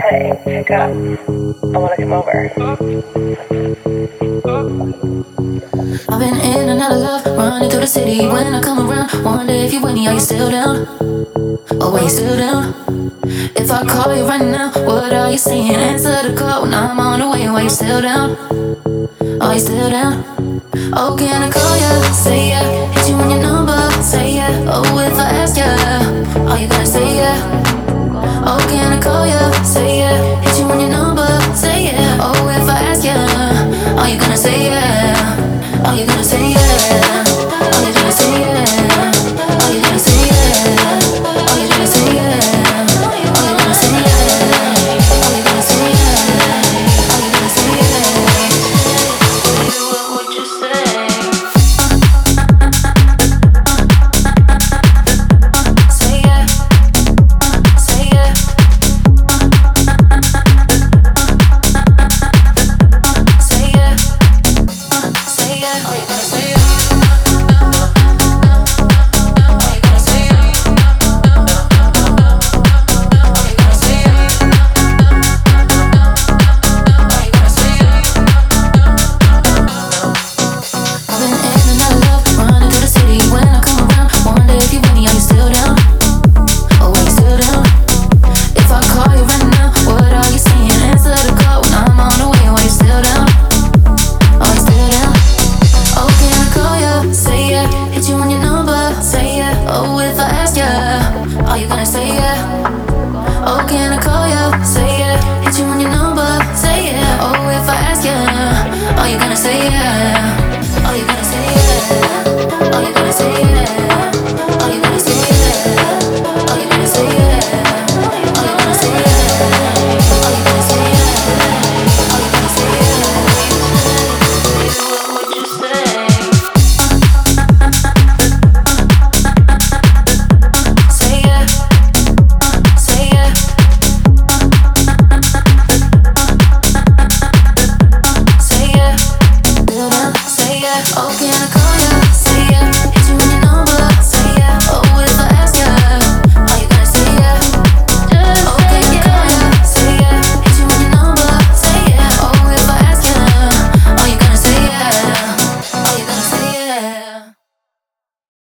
Hey, pick up. I wanna come over. I've been in and out of love, running through the city. When I come around, wonder if you with me, are you still down? Oh, are you still down? If I call you right now, what are you saying? Answer the call, now I'm on the way. Are you still down? Are you still down? Oh, can I call ya? Say yeah. Hit you on your number. Say yeah. Oh, if I ask ya, are you gonna say yeah? Oh, can I